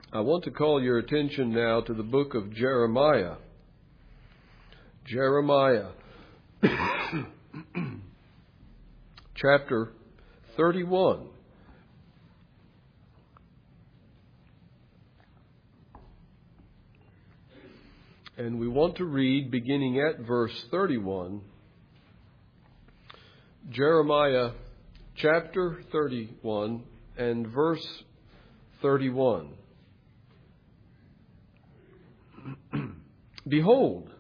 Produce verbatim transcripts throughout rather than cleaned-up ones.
I want to call your attention now to the book of Jeremiah. Jeremiah, chapter thirty-one. And we want to read, beginning at verse thirty-one, Jeremiah chapter thirty-one and verse thirty-one. Behold,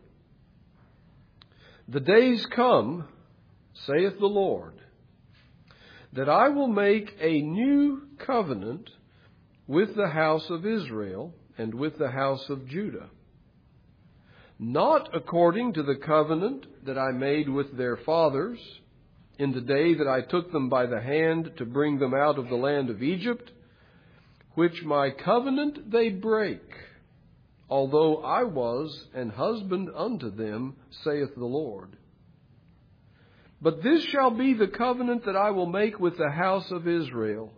the days come, saith the Lord, that I will make a new covenant with the house of Israel and with the house of Judah, not according to the covenant that I made with their fathers in the day that I took them by the hand to bring them out of the land of Egypt, which my covenant they break, although I was an husband unto them, saith the Lord. But this shall be the covenant that I will make with the house of Israel.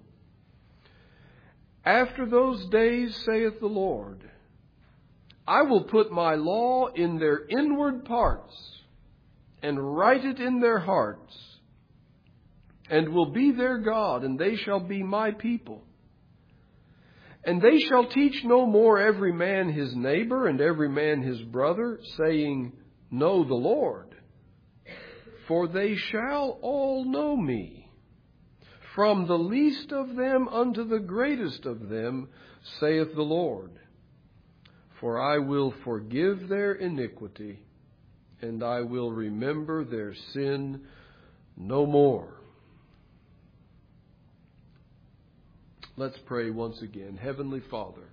After those days, saith the Lord, I will put my law in their inward parts, and write it in their hearts, and will be their God, and they shall be my people. And they shall teach no more every man his neighbor and every man his brother, saying, Know the Lord. For they shall all know me, from the least of them unto the greatest of them, saith the Lord. For I will forgive their iniquity, and I will remember their sin no more. Let's pray once again. Heavenly Father,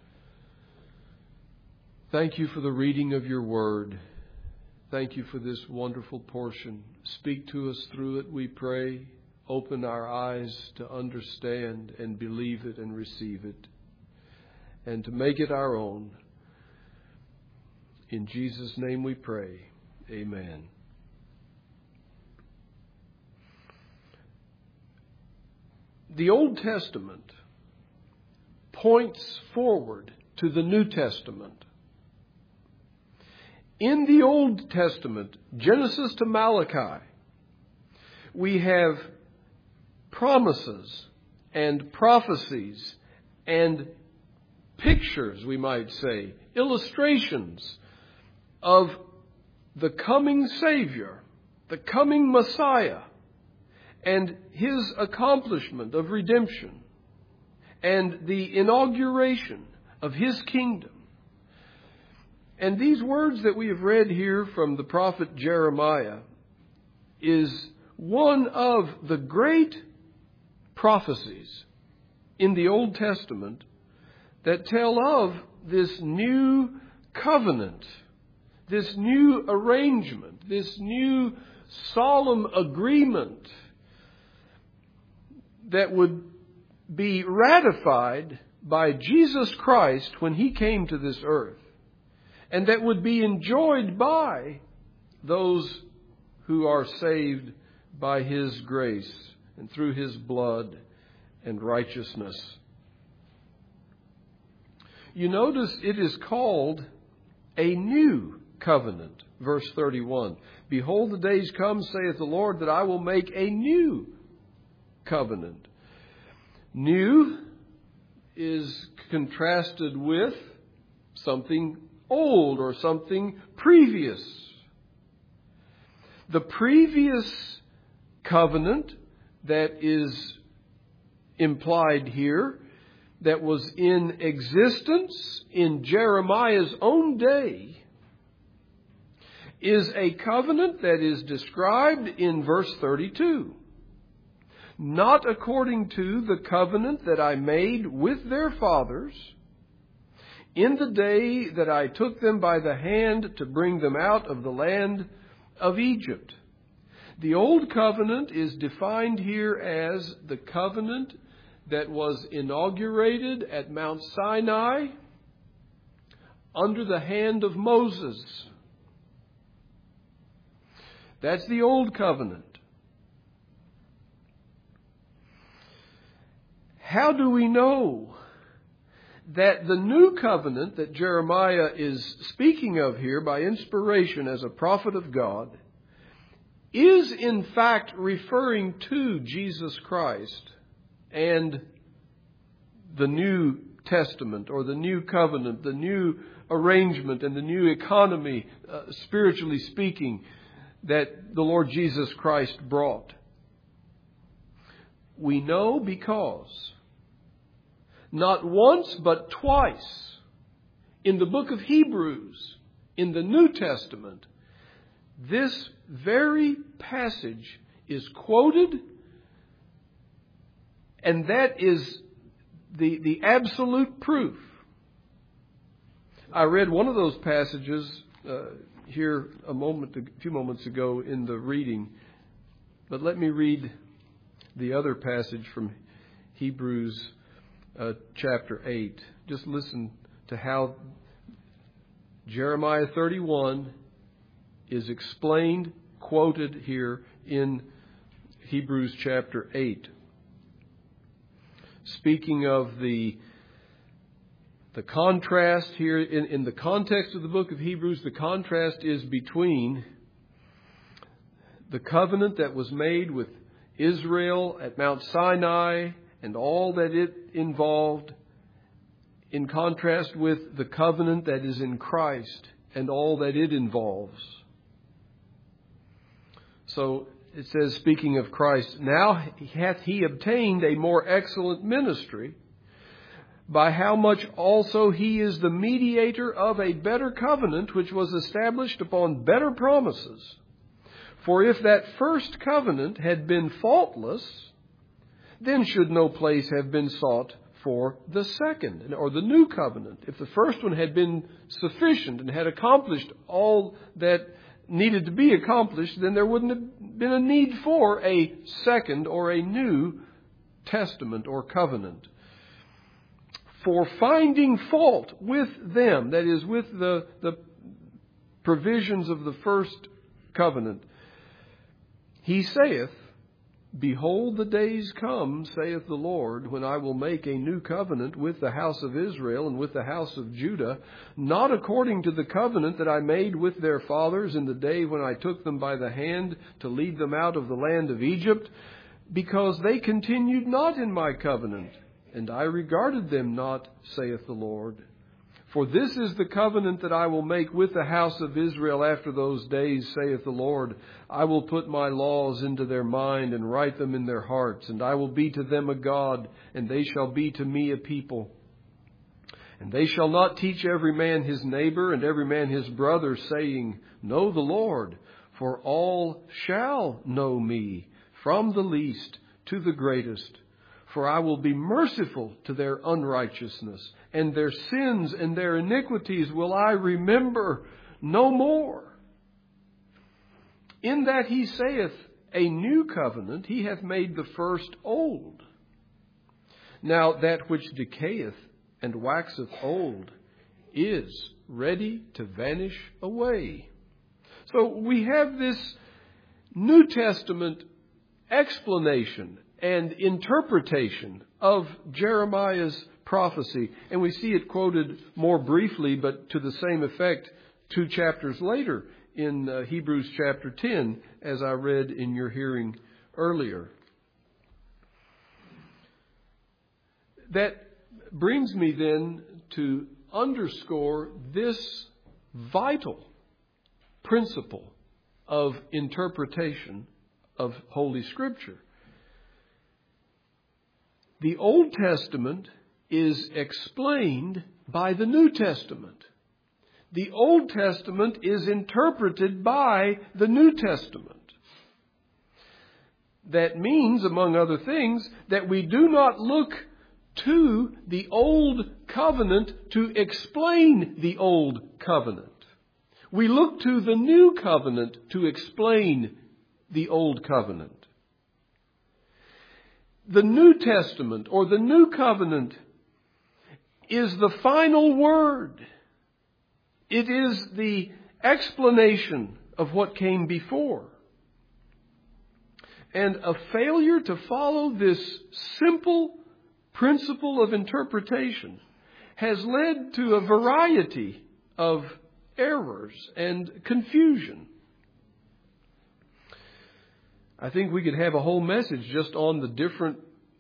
thank you for the reading of your word. Thank you for this wonderful portion. Speak to us through it, we pray. Open our eyes to understand and believe it and receive it, and to make it our own. In Jesus' name we pray. Amen. The Old Testament points forward to the New Testament. In the Old Testament, Genesis to Malachi, we have promises and prophecies and pictures, we might say, illustrations of the coming Savior, the coming Messiah, and his accomplishment of redemption, and the inauguration of his kingdom. And these words that we have read here from the prophet Jeremiah is one of the great prophecies in the Old Testament that tell of this new covenant, this new arrangement, this new solemn agreement that would be ratified by Jesus Christ when he came to this earth, and that would be enjoyed by those who are saved by his grace and through his blood and righteousness. You notice it is called a new covenant. Verse thirty-one, Behold, the days come, saith the Lord, that I will make a new covenant. New is contrasted with something old or something previous. The previous covenant that is implied here, that was in existence in Jeremiah's own day, is a covenant that is described in verse thirty-two. Not according to the covenant that I made with their fathers in the day that I took them by the hand to bring them out of the land of Egypt. The old covenant is defined here as the covenant that was inaugurated at Mount Sinai under the hand of Moses. That's the old covenant. How do we know that the new covenant that Jeremiah is speaking of here by inspiration as a prophet of God is in fact referring to Jesus Christ and the New Testament or the New Covenant, the new arrangement and the new economy, uh, spiritually speaking, that the Lord Jesus Christ brought. We know because not once but twice in the book of Hebrews, in the New Testament, this very passage is quoted, and that is the, the absolute proof. I read one of those passages uh, here a moment, a few moments ago in the reading, but let me read the other passage from Hebrews uh, chapter eight. Just listen to how Jeremiah thirty-one is explained, quoted here in Hebrews chapter eight. Speaking of the the contrast here, in, in the context of the book of Hebrews, the contrast is between the covenant that was made with Israel at Mount Sinai and all that it involved, in contrast with the covenant that is in Christ and all that it involves. So it says, speaking of Christ, now hath he obtained a more excellent ministry, by how much also he is the mediator of a better covenant, which was established upon better promises. For if that first covenant had been faultless, then should no place have been sought for the second, or the new covenant. If the first one had been sufficient and had accomplished all that needed to be accomplished, then there wouldn't have been a need for a second or a new testament or covenant. For finding fault with them, that is, with the, the provisions of the first covenant, he saith, Behold, the days come, saith the Lord, when I will make a new covenant with the house of Israel and with the house of Judah, not according to the covenant that I made with their fathers in the day when I took them by the hand to lead them out of the land of Egypt, because they continued not in my covenant, and I regarded them not, saith the Lord. For this is the covenant that I will make with the house of Israel after those days, saith the Lord. I will put my laws into their mind and write them in their hearts, and I will be to them a God, and they shall be to me a people. And they shall not teach every man his neighbor and every man his brother, saying, Know the Lord, for all shall know me, from the least to the greatest. For I will be merciful to their unrighteousness, and their sins and their iniquities will I remember no more. In that he saith, A new covenant he hath made the first old. Now that which decayeth and waxeth old is ready to vanish away. So we have this New Testament explanation and interpretation of Jeremiah's prophecy. And we see it quoted more briefly, but to the same effect, two chapters later in uh, Hebrews chapter ten, as I read in your hearing earlier. That brings me then to underscore this vital principle of interpretation of Holy Scripture. The Old Testament is explained by the New Testament. The Old Testament is interpreted by the New Testament. That means, among other things, that we do not look to the Old Covenant to explain the Old Covenant. We look to the New Covenant to explain the Old Covenant. The New Testament or the New Covenant is the final word. It is the explanation of what came before. And a failure to follow this simple principle of interpretation has led to a variety of errors and confusion. I think we could have a whole message just on the different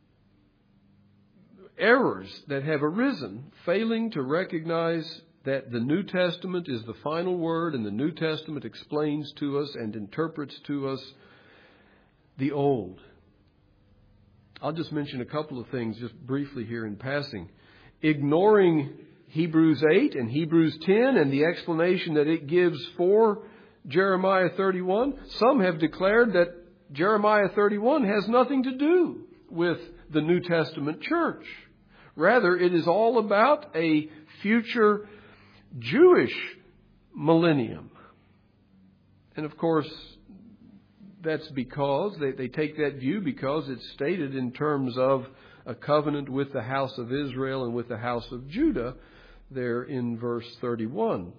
errors that have arisen, failing to recognize that the New Testament is the final word, and the New Testament explains to us and interprets to us the Old. I'll just mention a couple of things just briefly here in passing. Ignoring Hebrews eight and Hebrews ten and the explanation that it gives for Jeremiah thirty-one, some have declared that Jeremiah thirty-one has nothing to do with the New Testament church. Rather, it is all about a future Jewish millennium. And of course, that's because they, they take that view because it's stated in terms of a covenant with the house of Israel and with the house of Judah there in verse thirty-one.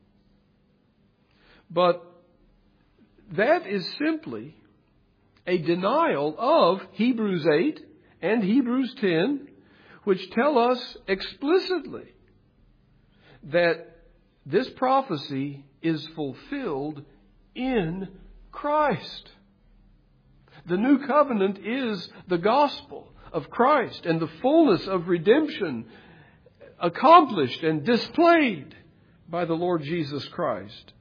But that is simply a denial of Hebrews eight and Hebrews ten, which tell us explicitly that this prophecy is fulfilled in Christ. The new covenant is the gospel of Christ and the fullness of redemption accomplished and displayed by the Lord Jesus Christ.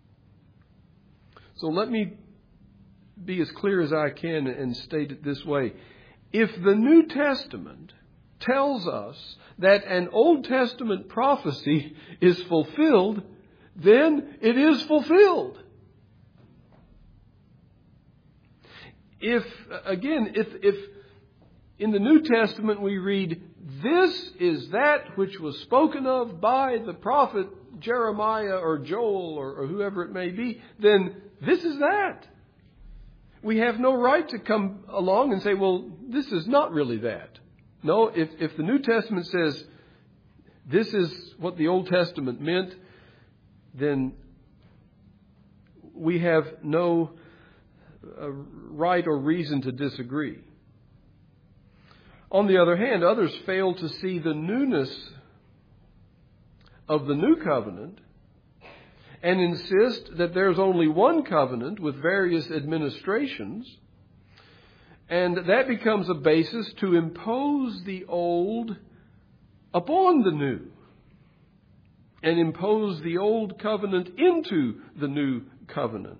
So let me be as clear as I can and state it this way. If the New Testament tells us that an Old Testament prophecy is fulfilled, then it is fulfilled. If, again, if, if in the New Testament we read, this is that which was spoken of by the prophet Jeremiah or Joel or, or whoever it may be, then this is that. We have no right to come along and say, well, this is not really that. No, if, if the New Testament says this is what the Old Testament meant, then we have no uh, right or reason to disagree. On the other hand, others fail to see the newness of the new covenant and insist that there's only one covenant with various administrations, and that becomes a basis to impose the old upon the new and impose the old covenant into the new covenant.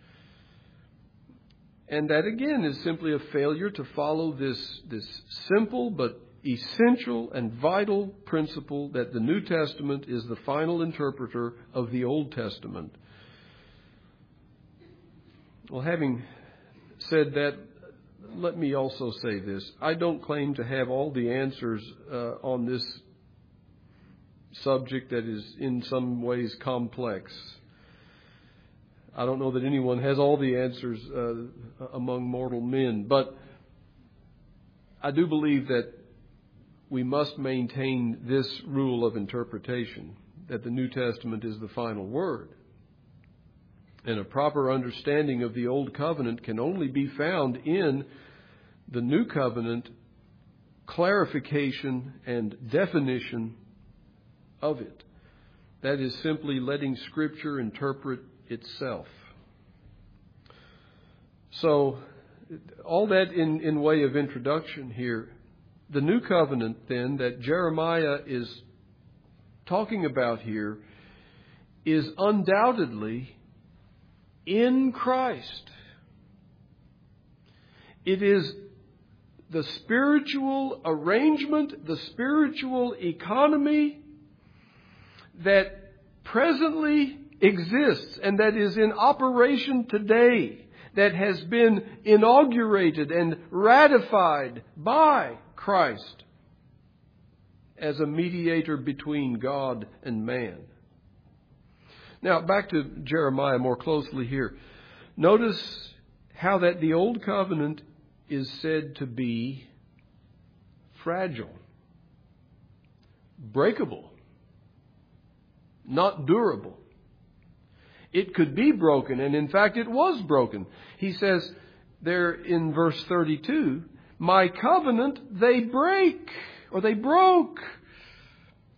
And that again is simply a failure to follow this, this simple but essential and vital principle that the New Testament is the final interpreter of the Old Testament. Well, having said that, let me also say this. I don't claim to have all the answers uh, on this subject that is in some ways complex. I don't know that anyone has all the answers uh, among mortal men, but I do believe that we must maintain this rule of interpretation, that the New Testament is the final word. And a proper understanding of the Old Covenant can only be found in the New Covenant clarification and definition of it. That is simply letting Scripture interpret itself. So, all that in, in way of introduction here. The New Covenant, then, that Jeremiah is talking about here is undoubtedly in Christ. It is the spiritual arrangement, the spiritual economy that presently exists and that is in operation today, that has been inaugurated and ratified by Christ as a mediator between God and man. Now, back to Jeremiah more closely here. Notice how that the Old Covenant is said to be fragile, breakable, not durable. It could be broken, and in fact it was broken. He says there in verse thirty-two, my covenant they break, or they broke.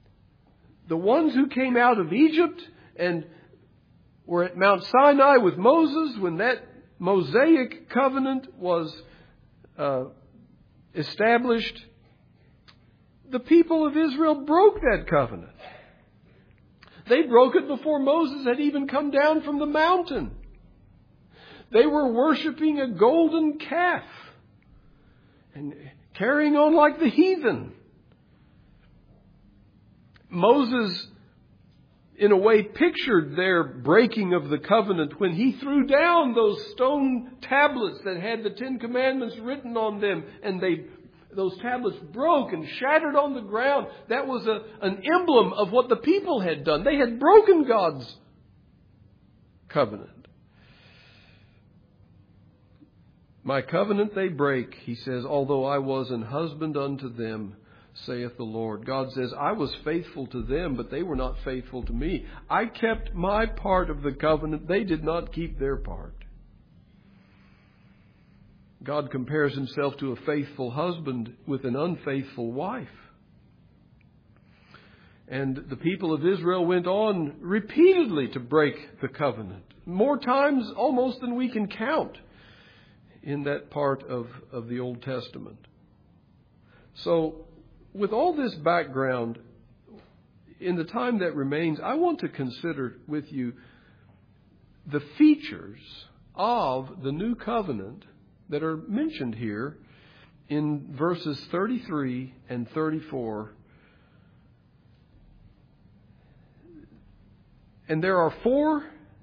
the ones who came out of Egypt and were at Mount Sinai with Moses when that Mosaic covenant was uh, established, the people of Israel broke that covenant. They broke it before Moses had even come down from the mountain. They were worshiping a golden calf and carrying on like the heathen. Moses, in a way, pictured their breaking of the covenant when he threw down those stone tablets that had the Ten Commandments written on them, and they those tablets broke and shattered on the ground. That was a, an emblem of what the people had done. They had broken God's covenant. My covenant they break, he says, although I was an husband unto them, saith the Lord. God says, I was faithful to them, but they were not faithful to me. I kept my part of the covenant. They did not keep their part. God compares himself to a faithful husband with an unfaithful wife. And the people of Israel went on repeatedly to break the covenant. More times almost than we can count in that part of, of the Old Testament. So, with all this background, in the time that remains, I want to consider with you the features of the new covenant that are mentioned here in verses thirty-three and thirty-four. And there are four,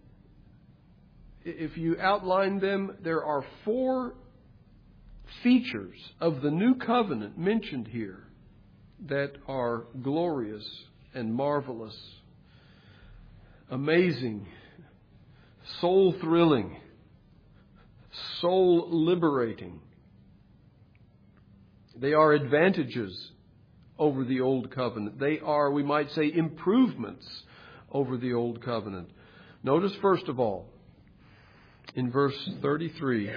if you outline them, there are four features of the new covenant mentioned here that are glorious and marvelous, amazing, soul-thrilling, soul-liberating. They are advantages over the old covenant. They are, we might say, improvements over the old covenant. Notice, first of all, in verse thirty-three,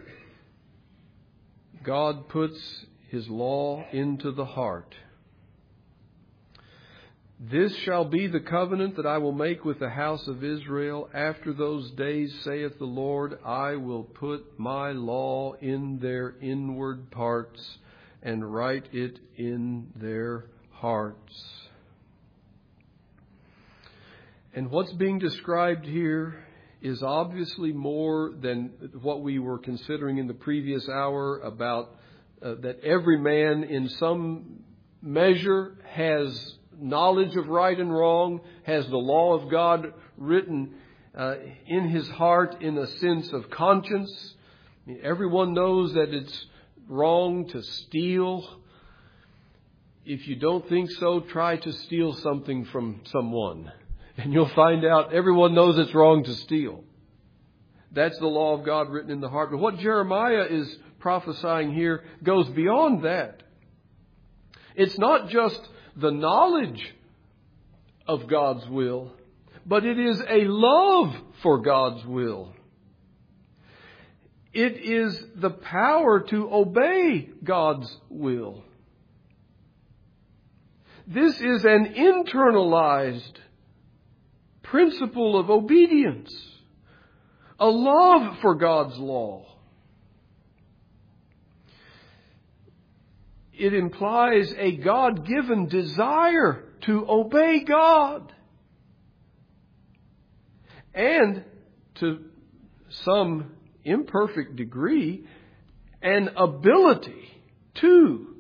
God puts his law into the heart. This shall be the covenant that I will make with the house of Israel. After those days, saith the Lord, I will put my law in their inward parts and write it in their hearts. And what's being described here is obviously more than what we were considering in the previous hour about uh, that every man in some measure has knowledge of right and wrong, has the law of God written uh, in his heart in a sense of conscience. I mean, everyone knows that it's wrong to steal. If you don't think so, try to steal something from someone, and you'll find out everyone knows it's wrong to steal. That's the law of God written in the heart. But what Jeremiah is prophesying here goes beyond that. It's not just the knowledge of God's will, but it is a love for God's will. It is the power to obey God's will. This is an internalized principle of obedience, a love for God's law. It implies a God-given desire to obey God. And to some imperfect degree, an ability to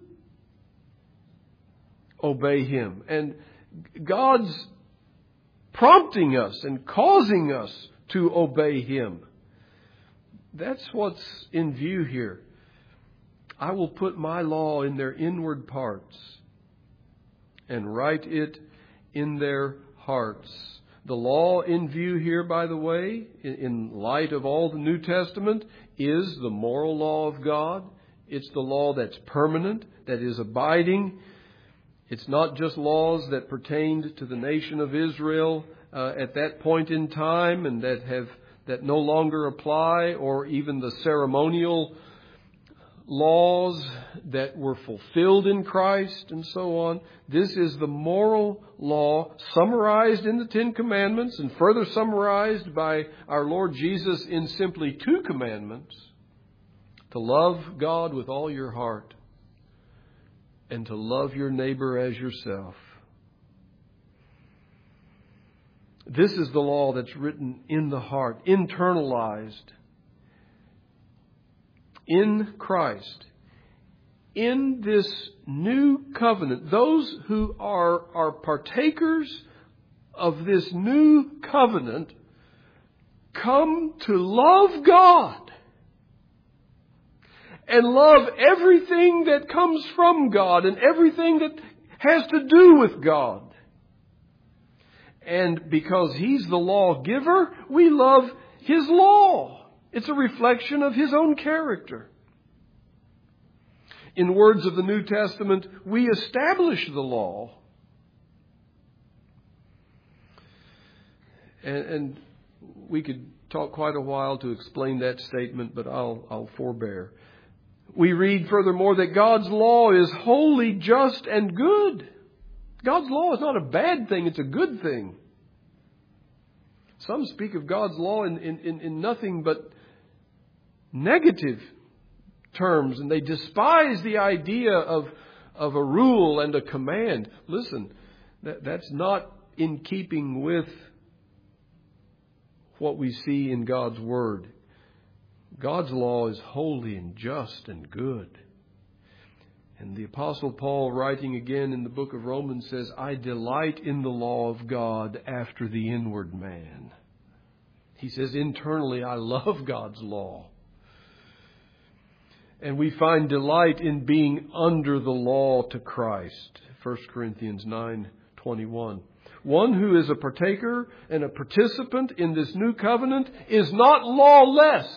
obey Him. And God's prompting us and causing us to obey Him. That's what's in view here. I will put my law in their inward parts and write it in their hearts. The law in view here, by the way, in light of all the New Testament, is the moral law of God. It's the law that's permanent, that is abiding. It's not just laws that pertained to the nation of Israel uh, at that point in time and that have that no longer apply, or even the ceremonial laws that were fulfilled in Christ and so on. This is the moral law summarized in the Ten Commandments and further summarized by our Lord Jesus in simply two commandments: to love God with all your heart and to love your neighbor as yourself. This is the law that's written in the heart, internalized in Christ. In this new covenant, those who are, are partakers of this new covenant come to love God and love everything that comes from God and everything that has to do with God. And because He's the lawgiver, we love His law. It's a reflection of His own character. In words of the New Testament, we establish the law. And, and we could talk quite a while to explain that statement, but I'll, I'll forbear. We read furthermore that God's law is holy, just, and good. God's law is not a bad thing, it's a good thing. Some speak of God's law in, in, in nothing but negative terms, and they despise the idea of, of a rule and a command. Listen, that, that's not in keeping with what we see in God's Word. God's law is holy and just and good. And the Apostle Paul, writing again in the book of Romans, says, I delight in the law of God after the inward man. He says, internally, I love God's law. And we find delight in being under the law to Christ. First Corinthians nine twenty-one. One who is a partaker and a participant in this new covenant is not lawless,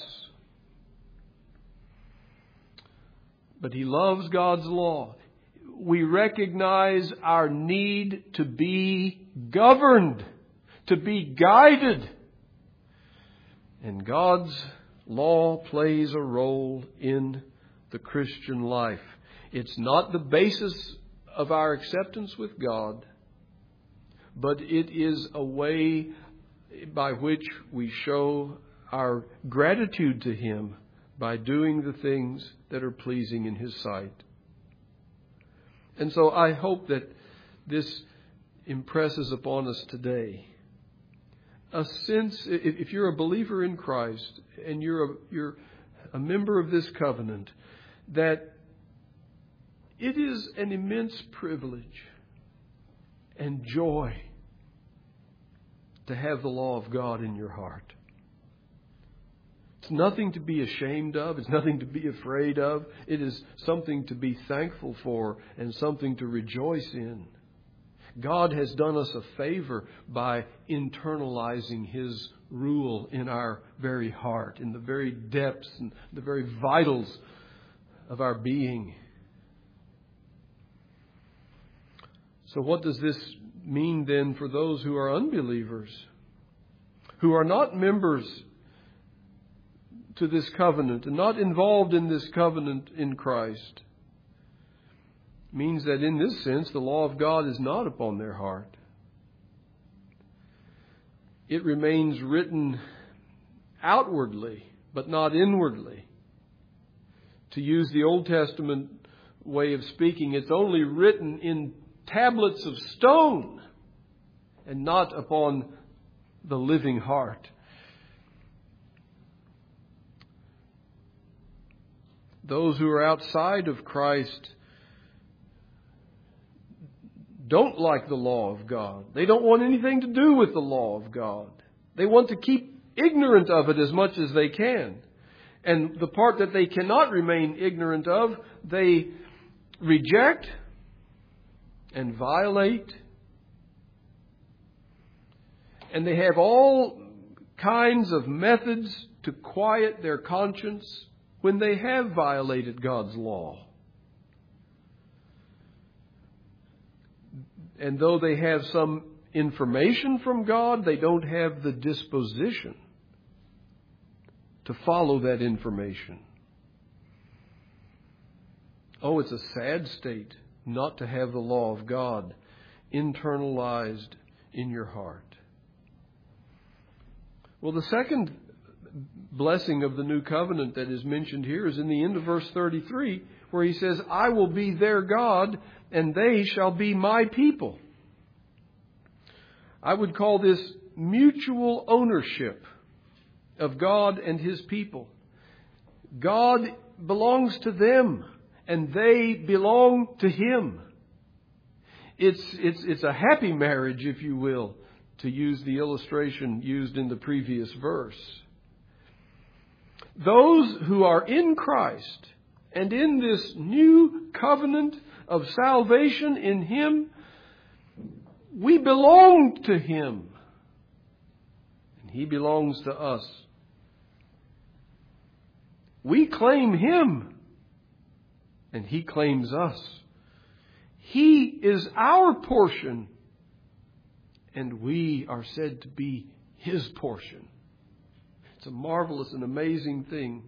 but he loves God's law. We recognize our need to be governed, to be guided. And God's law plays a role in the Christian life. It's not the basis of our acceptance with God, but it is a way by which we show our gratitude to Him by doing the things that are pleasing in His sight. And so I hope that this impresses upon us today a sense, if you're a believer in Christ and you're a, you're a member of this covenant, that it is an immense privilege and joy to have the law of God in your heart. It's nothing to be ashamed of. It's nothing to be afraid of. It is something to be thankful for and something to rejoice in. God has done us a favor by internalizing His rule in our very heart, in the very depths and the very vitals of our being. So what does this mean then for those who are unbelievers, who are not members to this covenant and not involved in this covenant in Christ? It means that in this sense, the law of God is not upon their heart. It remains written outwardly, but not inwardly. To use the Old Testament way of speaking, it's only written in tablets of stone and not upon the living heart. Those who are outside of Christ don't like the law of God. They don't want anything to do with the law of God. They want to keep ignorant of it as much as they can. And the part that they cannot remain ignorant of, they reject and violate. And they have all kinds of methods to quiet their conscience when they have violated God's law. And though they have some information from God, they don't have the disposition to follow that information. Oh, it's a sad state not to have the law of God internalized in your heart. Well, the second blessing of the new covenant that is mentioned here is in the end of verse thirty-three, where he says, I will be their God, and they shall be my people. I would call this mutual ownership of God and His people. God belongs to them, and they belong to Him. It's, it's, it's a happy marriage, if you will, to use the illustration used in the previous verse. Those who are in Christ and in this new covenant of salvation in Him, we belong to Him. And He belongs to us. We claim Him, and He claims us. He is our portion, and we are said to be His portion. It's a marvelous and amazing thing.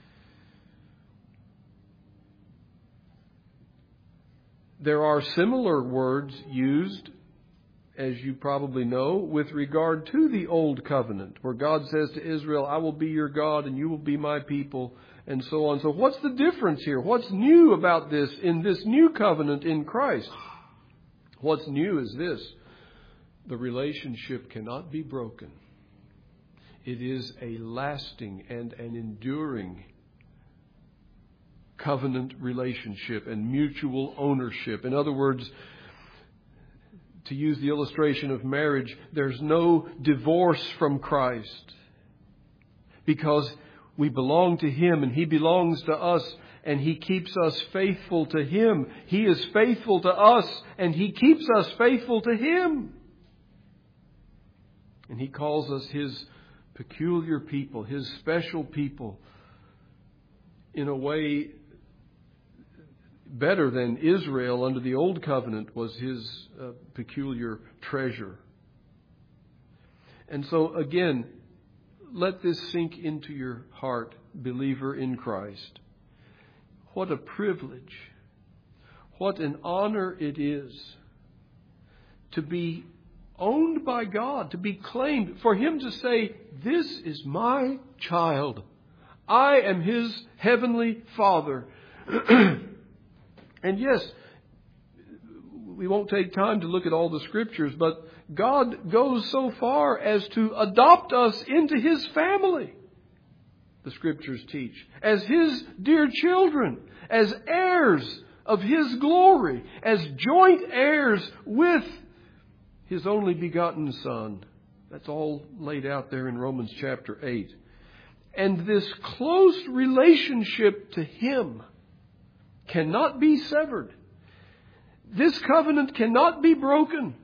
There are similar words used, as you probably know, with regard to the Old Covenant, where God says to Israel, I will be your God and you will be my people, and so on. So what's the difference here? What's new about this in this new covenant in Christ? What's new is this: the relationship cannot be broken. It is a lasting and an enduring covenant relationship and mutual ownership. In other words, to use the illustration of marriage, there's no divorce from Christ, because we belong to Him and He belongs to us, and He keeps us faithful to Him. He is faithful to us and He keeps us faithful to Him. And He calls us His peculiar people, His special people, in a way better than Israel under the Old Covenant was His uh, peculiar treasure. And so again, let this sink into your heart, believer in Christ. What a privilege, what an honor it is to be owned by God, to be claimed, for Him to say, this is my child. I am His heavenly Father. And yes, we won't take time to look at all the scriptures, but God goes so far as to adopt us into His family, the scriptures teach, as His dear children, as heirs of His glory, as joint heirs with His only begotten Son. That's all laid out there in Romans chapter eight. And this close relationship to Him cannot be severed. This covenant cannot be broken.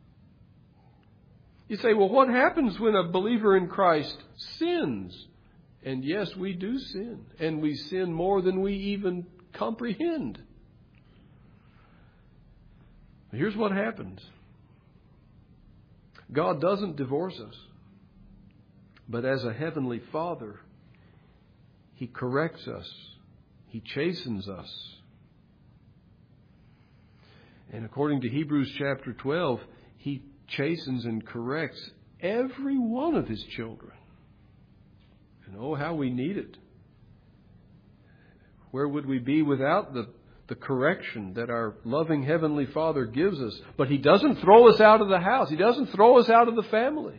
You say, well, what happens when a believer in Christ sins? And yes, we do sin. And we sin more than we even comprehend. Here's what happens. God doesn't divorce us. But as a heavenly Father, He corrects us. He chastens us. And according to Hebrews chapter twelve, He chastens and corrects every one of His children. And oh, how we need it. Where would we be without the, the correction that our loving Heavenly Father gives us? But He doesn't throw us out of the house. He doesn't throw us out of the family.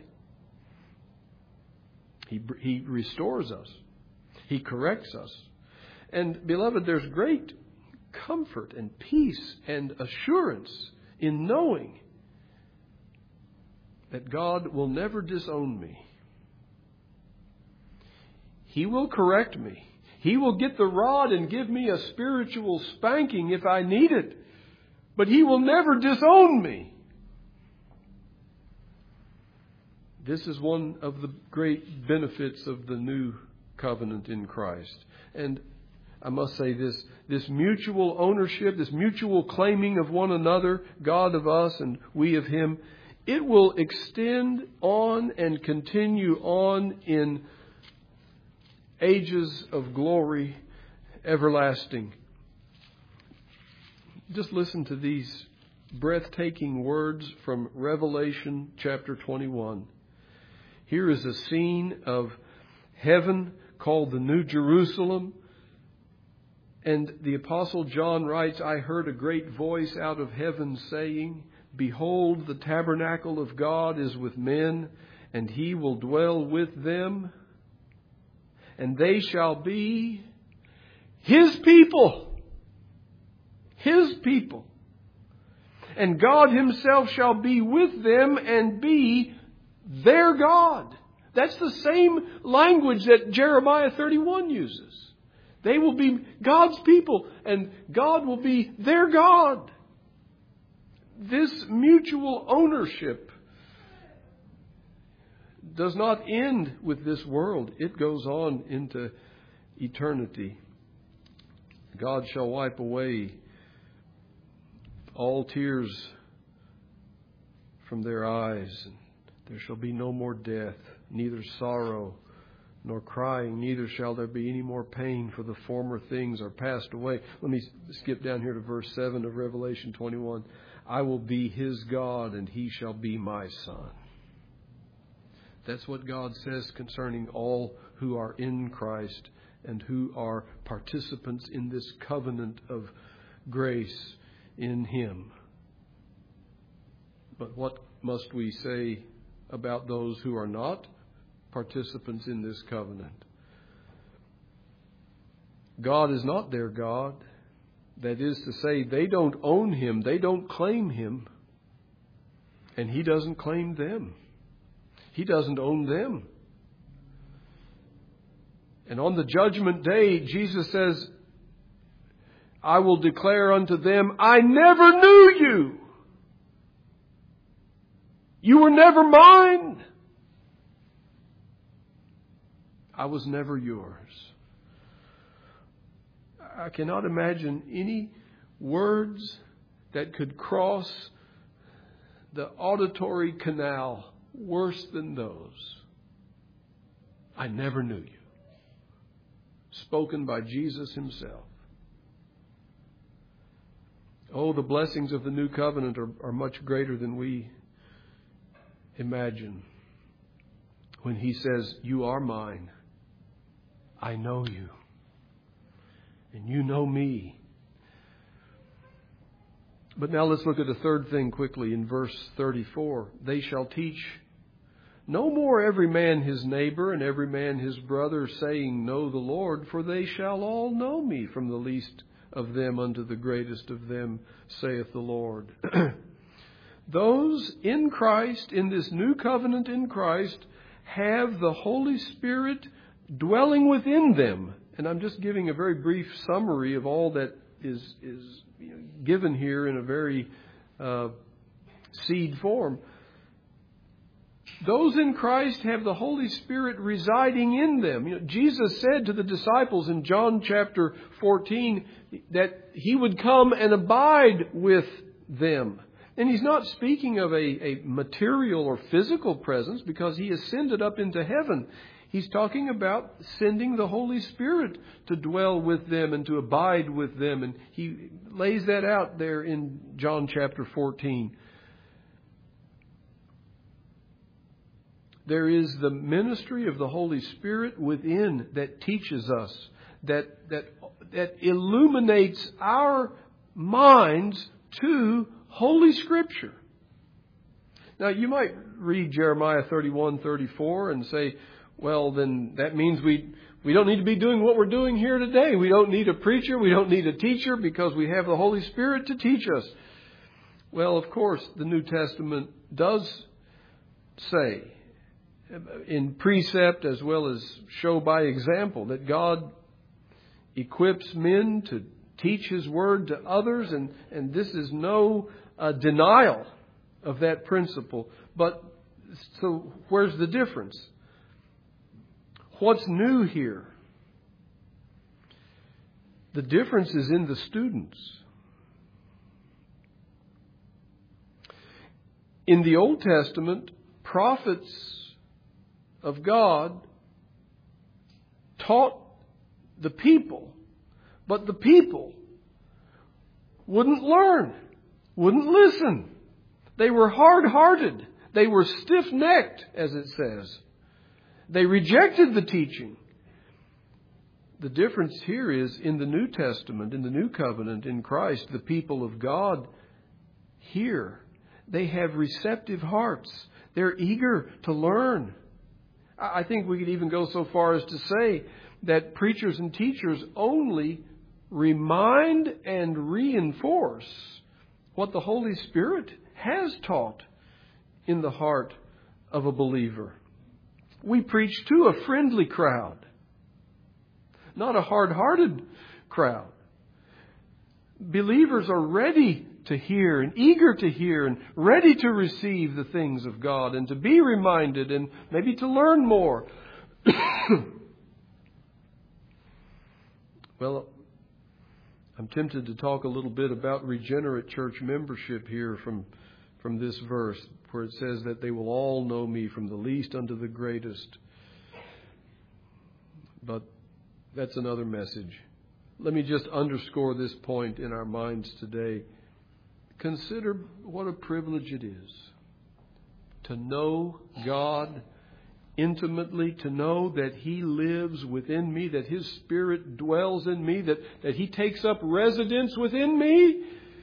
He, he restores us. He corrects us. And beloved, there's great comfort and peace and assurance in knowing that God will never disown me. He will correct me. He will get the rod and give me a spiritual spanking if I need it. But He will never disown me. This is one of the great benefits of the new covenant in Christ. And I must say this, this mutual ownership, this mutual claiming of one another, God of us and we of Him, it will extend on and continue on in ages of glory everlasting Just listen to these breathtaking words from Revelation chapter twenty-one. Here is a scene of heaven called the New Jerusalem. And the Apostle John writes, I heard a great voice out of heaven saying, Behold, the tabernacle of God is with men, and He will dwell with them, and they shall be His people. His people. And God Himself shall be with them and be their God. That's the same language that Jeremiah thirty-one uses. They will be God's people, and God will be their God. This mutual ownership does not end with this world. It goes on into eternity. God shall wipe away all tears from their eyes, and there shall be no more death, neither sorrow nor crying, neither shall there be any more pain, for the former things are passed away. Let me skip down here to verse seven of Revelation twenty-one. I will be His God, and He shall be my son. That's what God says concerning all who are in Christ and who are participants in this covenant of grace in Him. But what must we say about those who are not participants in this covenant? God is not their God. That is to say, they don't own Him. They don't claim Him. And He doesn't claim them. He doesn't own them. And on the judgment day, Jesus says, I will declare unto them, I never knew you. You were never mine. I was never yours. I cannot imagine any words that could cross the auditory canal worse than those. I never knew you. Spoken by Jesus Himself. Oh, the blessings of the new covenant are, are much greater than we imagine. When He says, you are mine. I know you. And you know me. But now let's look at the third thing quickly in verse thirty-four. They shall teach no more every man his neighbor and every man his brother, saying, Know the Lord, for they shall all know me, from the least of them unto the greatest of them, saith the Lord. Those in Christ, in this new covenant in Christ, have the Holy Spirit dwelling within them. And I'm just giving a very brief summary of all that is, is you know, given here in a very uh, seed form. Those in Christ have the Holy Spirit residing in them. You know, Jesus said to the disciples in John chapter fourteen that He would come and abide with them. And He's not speaking of a, a material or physical presence because He ascended up into heaven. He's talking about sending the Holy Spirit to dwell with them and to abide with them. And He lays that out there in John chapter fourteen. There is the ministry of the Holy Spirit within that teaches us, that that that illuminates our minds to Holy Scripture. Now, you might read Jeremiah thirty-one, thirty-four and say, well, then that means we we don't need to be doing what we're doing here today. We don't need a preacher. We don't need a teacher because we have the Holy Spirit to teach us. Well, of course, the New Testament does say, in precept as well as show by example, that God equips men to teach His Word to others. And, and this is no uh, denial of that principle. But so where's the difference? What's new here? The difference is in the students. In the Old Testament, prophets of God taught the people, but the people wouldn't learn, wouldn't listen. They were hard-hearted. They were stiff-necked, as it says. They rejected the teaching. The difference here is in the New Testament, in the New Covenant, in Christ, the people of God here, they have receptive hearts. They're eager to learn. I think we could even go so far as to say that preachers and teachers only remind and reinforce what the Holy Spirit has taught in the heart of a believer. We preach to a friendly crowd, not a hard-hearted crowd. Believers are ready to hear and eager to hear and ready to receive the things of God and to be reminded and maybe to learn more. Well, I'm tempted to talk a little bit about regenerate church membership here from, from this verse, where it says that they will all know me from the least unto the greatest. But that's another message. Let me just underscore this point in our minds today. Consider what a privilege it is to know God intimately, to know that He lives within me, that His Spirit dwells in me, that, that He takes up residence within me,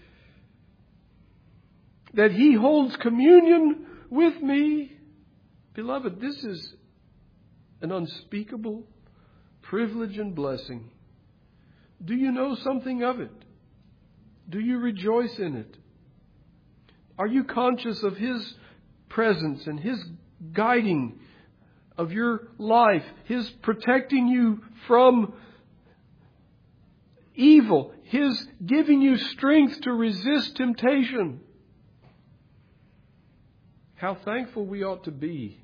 that He holds communion with me. Beloved, this is an unspeakable privilege and blessing. Do you know something of it? Do you rejoice in it? Are you conscious of His presence and His guiding of your life, His protecting you from evil, His giving you strength to resist temptation? How thankful we ought to be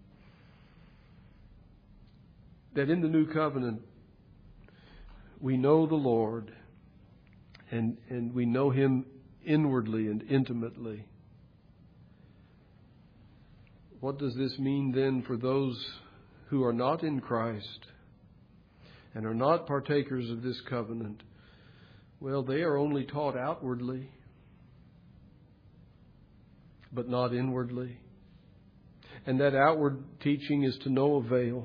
that in the new covenant we know the Lord and, and we know Him inwardly and intimately. What does this mean then for those who are not in Christ and are not partakers of this covenant? Well, they are only taught outwardly, but not inwardly. And that outward teaching is to no avail.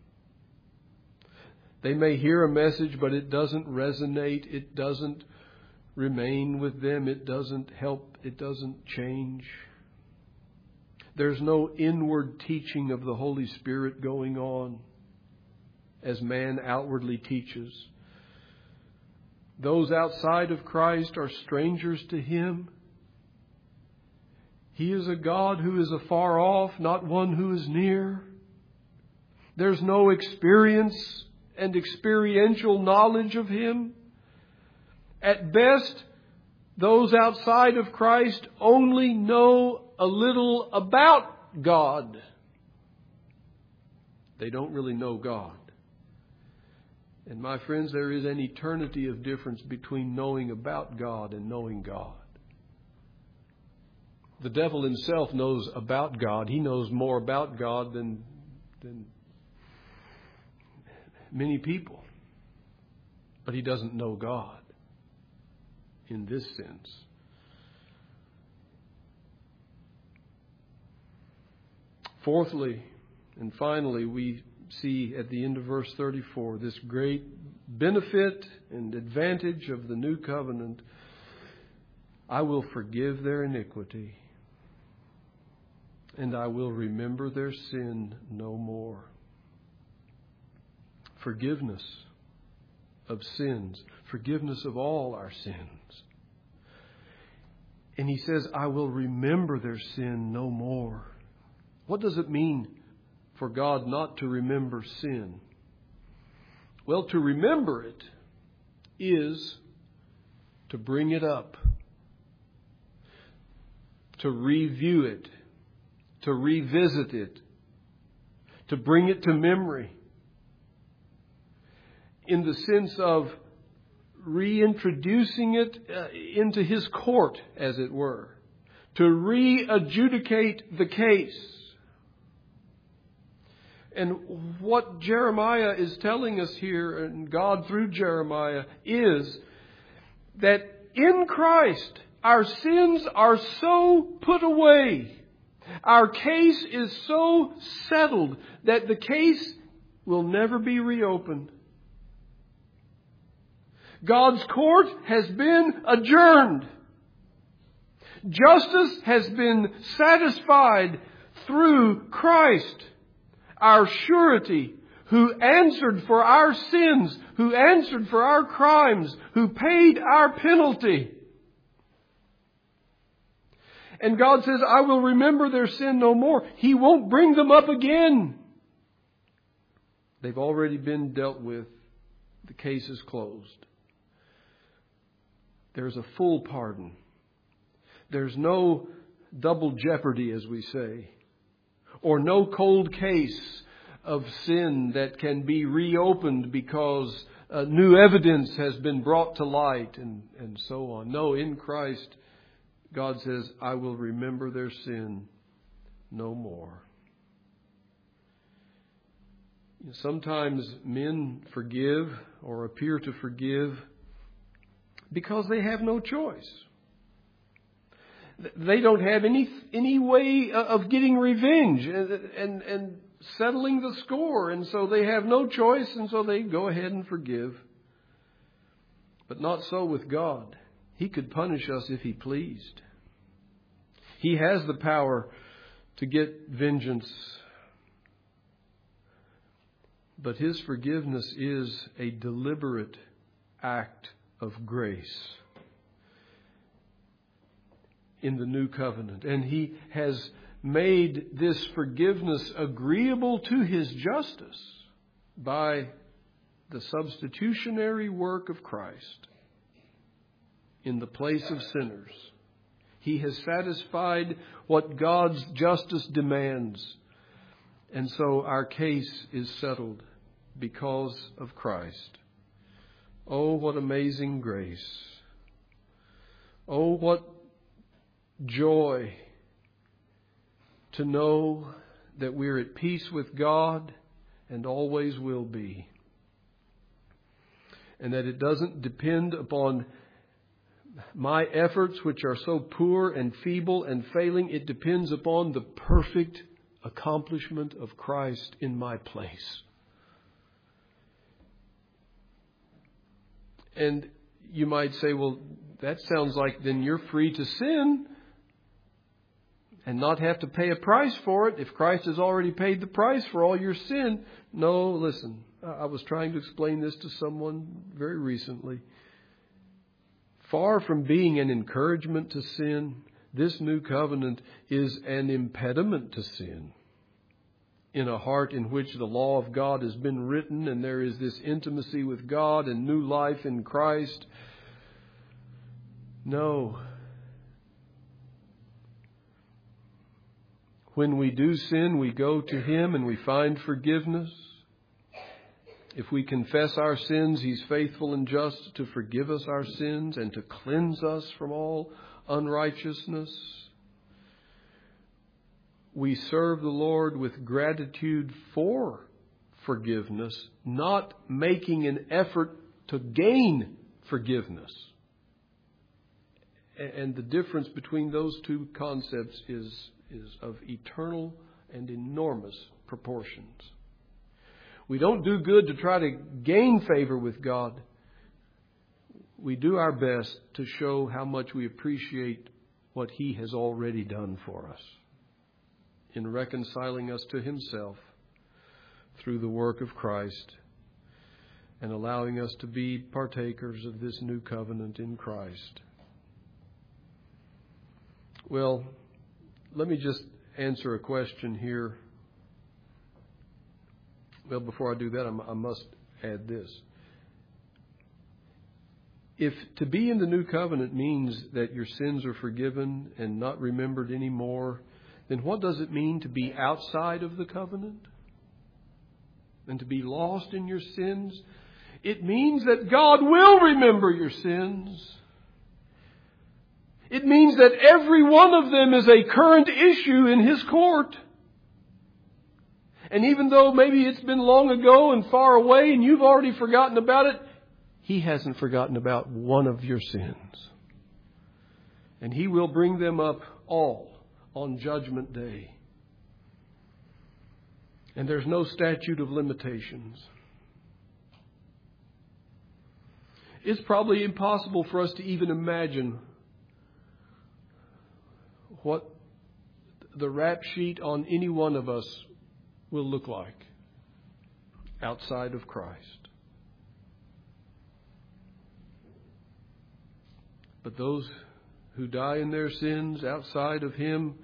They may hear a message, but it doesn't resonate. It doesn't remain with them. It doesn't help. It doesn't change. There's no inward teaching of the Holy Spirit going on as man outwardly teaches. Those outside of Christ are strangers to Him. He is a God who is afar off, not one who is near. There's no experience and experiential knowledge of Him. At best, those outside of Christ only know a little about God. They don't really know God. And my friends, there is an eternity of difference between knowing about God and knowing God. The devil himself knows about God. He knows more about God than, than many people. But he doesn't know God in this sense. Fourthly, and finally, we see at the end of verse thirty-four this great benefit and advantage of the new covenant. I will forgive their iniquity, and I will remember their sin no more. Forgiveness of sins, forgiveness of all our sins. And he says, I will remember their sin no more. What does it mean for God not to remember sin? Well, to remember it is to bring it up, to review it, to revisit it, to bring it to memory, in the sense of reintroducing it uh, into His court, as it were, to re-adjudicate the case. And what Jeremiah is telling us here, and God through Jeremiah, is that in Christ, our sins are so put away. Our case is so settled that the case will never be reopened. God's court has been adjourned. Justice has been satisfied through Christ, our surety, who answered for our sins, who answered for our crimes, who paid our penalty. And God says, I will remember their sin no more. He won't bring them up again. They've already been dealt with. The case is closed. There's a full pardon. There's no double jeopardy, as we say, or no cold case of sin that can be reopened because uh, new evidence has been brought to light and, and so on. No, in Christ, God says, I will remember their sin no more. Sometimes men forgive or appear to forgive because they have no choice. They don't have any any way of getting revenge and, and, and settling the score. And so they have no choice, and so they go ahead and forgive. But not so with God. He could punish us if He pleased. He has the power to get vengeance. But His forgiveness is a deliberate act of grace in the new covenant. And He has made this forgiveness agreeable to His justice by the substitutionary work of Christ in the place of sinners. He has satisfied what God's justice demands. And so our case is settled because of Christ. Oh, what amazing grace. Oh, what joy to know that we're at peace with God and always will be. And that it doesn't depend upon my efforts, which are so poor and feeble and failing. It depends upon the perfect accomplishment of Christ in my place. And you might say, well, that sounds like then you're free to sin and not have to pay a price for it if Christ has already paid the price for all your sin. No, listen, I was trying to explain this to someone very recently. Far from being an encouragement to sin, this new covenant is an impediment to sin. In a heart in which the law of God has been written and there is this intimacy with God and new life in Christ. No. When we do sin, we go to Him and we find forgiveness. If we confess our sins, He's faithful and just to forgive us our sins and to cleanse us from all unrighteousness. We serve the Lord with gratitude for forgiveness, not making an effort to gain forgiveness. And the difference between those two concepts is, is of eternal and enormous proportions. We don't do good to try to gain favor with God. We do our best to show how much we appreciate what He has already done for us in reconciling us to Himself through the work of Christ and allowing us to be partakers of this new covenant in Christ. Well, let me just answer a question here. Well, before I do that, I must add this. If to be in the new covenant means that your sins are forgiven and not remembered anymore, then what does it mean to be outside of the covenant and to be lost in your sins? It means that God will remember your sins. It means that every one of them is a current issue in His court. And even though maybe it's been long ago and far away and you've already forgotten about it, He hasn't forgotten about one of your sins. And He will bring them up all on Judgment Day. And there's no statute of limitations. It's probably impossible for us to even imagine what the rap sheet on any one of us will look like outside of Christ. But those who die in their sins outside of Him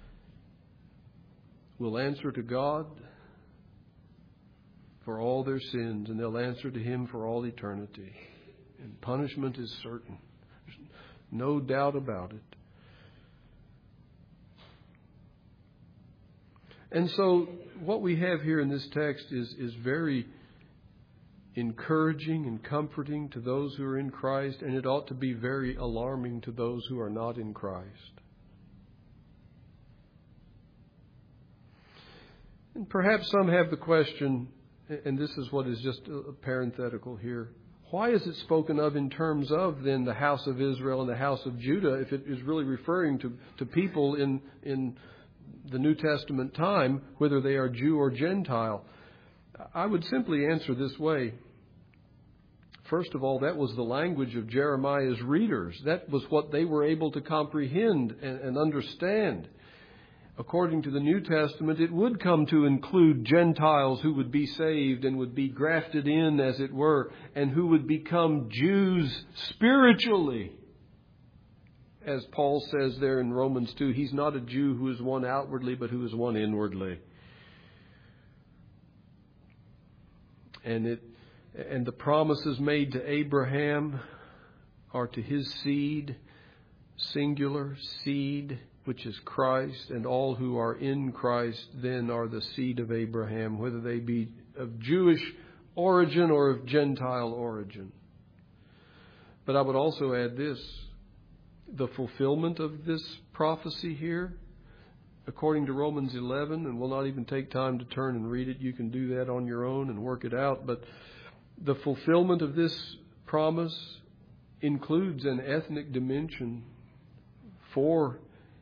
will answer to God for all their sins, and they'll answer to Him for all eternity. And punishment is certain. There's no doubt about it. And so what we have here in this text is, is very encouraging and comforting to those who are in Christ, and it ought to be very alarming to those who are not in Christ. And perhaps some have the question, and this is what is just a parenthetical here, why is it spoken of in terms of then the house of Israel and the house of Judah if it is really referring to, to people in, in the New Testament time, whether they are Jew or Gentile? I would simply answer this way. First of all, that was the language of Jeremiah's readers. That was what they were able to comprehend and, and understand. According to the New Testament, it would come to include Gentiles who would be saved and would be grafted in, as it were, and who would become Jews spiritually. As Paul says there in Romans two, he's not a Jew who is one outwardly, but who is one inwardly. And it and the promises made to Abraham are to his seed, singular seed, which is Christ, and all who are in Christ then are the seed of Abraham, whether they be of Jewish origin or of Gentile origin. But I would also add this, the fulfillment of this prophecy here, according to Romans eleven, and we'll not even take time to turn and read it. You can do that on your own and work it out. But the fulfillment of this promise includes an ethnic dimension for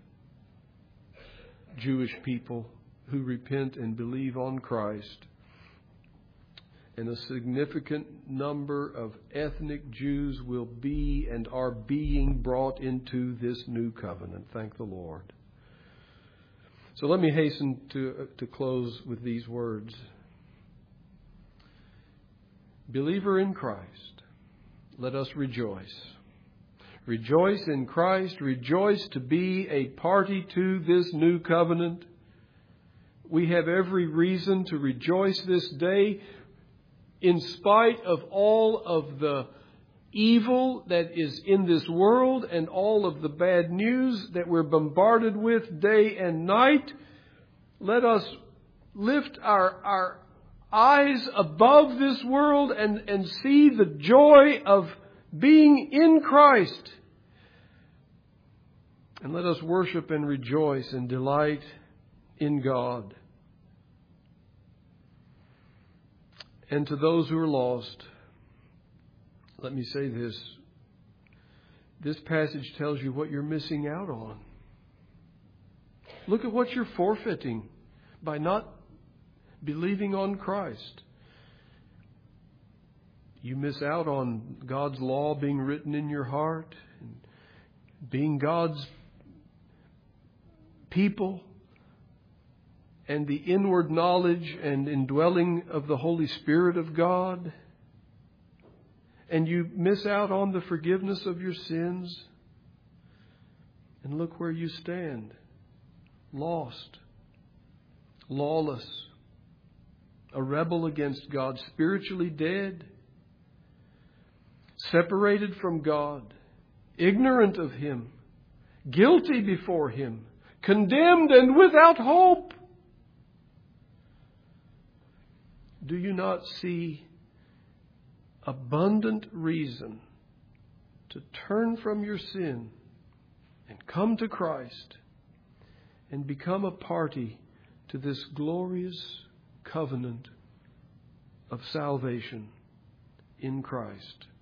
Jewish people who repent and believe on Christ. And a significant number of ethnic Jews will be and are being brought into this new covenant. Thank the Lord. So let me hasten to, to close with these words. Believer in Christ, let us rejoice. Rejoice in Christ. Rejoice to be a party to this new covenant. We have every reason to rejoice this day in spite of all of the evil that is in this world and all of the bad news that we're bombarded with day and night. Let us lift our, our eyes above this world and, and see the joy of being in Christ. And let us worship and rejoice and delight in God. And to those who are lost, let me say this. This passage tells you what you're missing out on. Look at what you're forfeiting by not believing on Christ. You miss out on God's law being written in your heart, and being God's people, and the inward knowledge and indwelling of the Holy Spirit of God. And you miss out on the forgiveness of your sins. And look where you stand. Lost. Lawless. A rebel against God. Spiritually dead. Separated from God. Ignorant of Him. Guilty before Him. Condemned and without hope. Do you not see abundant reason to turn from your sin and come to Christ and become a party to this glorious covenant of salvation in Christ?